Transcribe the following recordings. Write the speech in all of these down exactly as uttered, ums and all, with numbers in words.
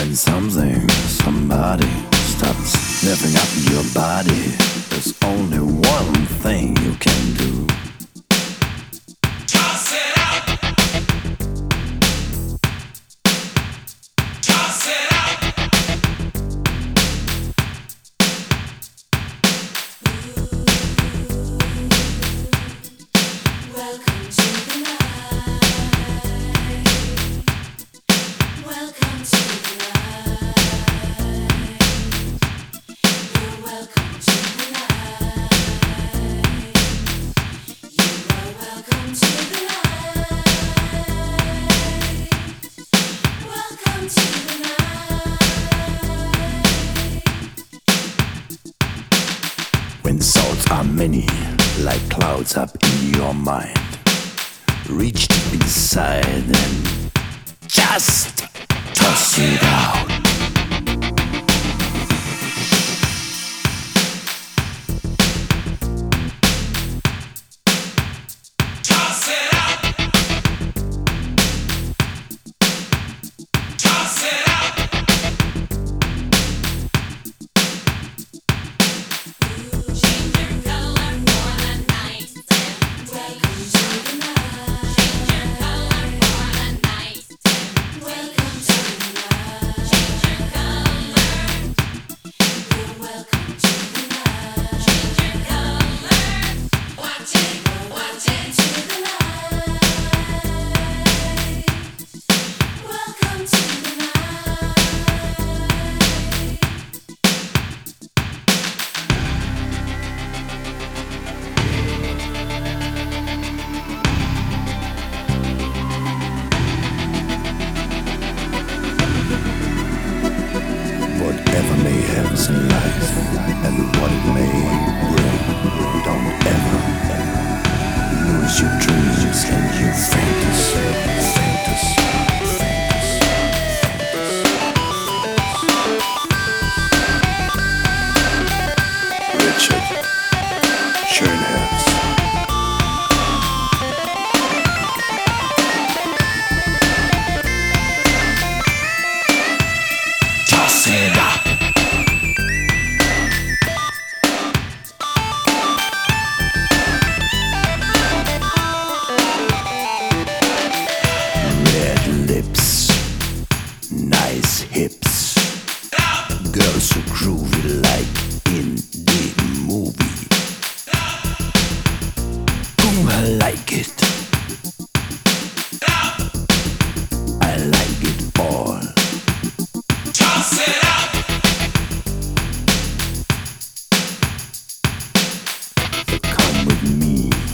When something, somebody starts sniffing up your body, there's only one thing you can do. Toss it out. Toss it out. Welcome to the night. Welcome to the night. You're welcome to the night. You are welcome to the night. Welcome to the night. When thoughts are many, like clouds up in your mind, reach deep inside and just toss it out. Toss it out. Toss it out. Change your color for the night. Welcome to the night. Change your color for the night. Welcome to the night. Change your color. You're welcome to the night. Change your color. Watch it, watch it to the night. Welcome to the night. Whatever may happen in life and what it may bring, don't ever lose your dreams and your fantasy, fantasy, fantasy. Richard Schönherz. Toss it up. Red lips, nice hips, girls so groovy like in the movie. Ooh, I like it. I like it all. Toss it out. Come with me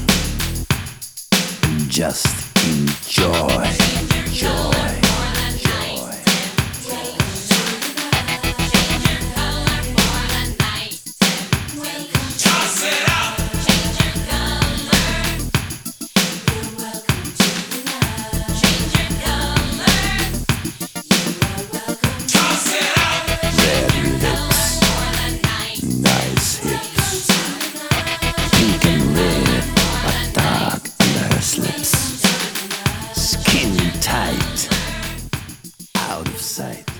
and just enjoy, joy, joy. Toss it out. Change your color. You're welcome to the night. Change your color. You are welcome. Toss it out. Red lips, nice hips, pink and red, but dark under her slips. Skin tight, out of sight.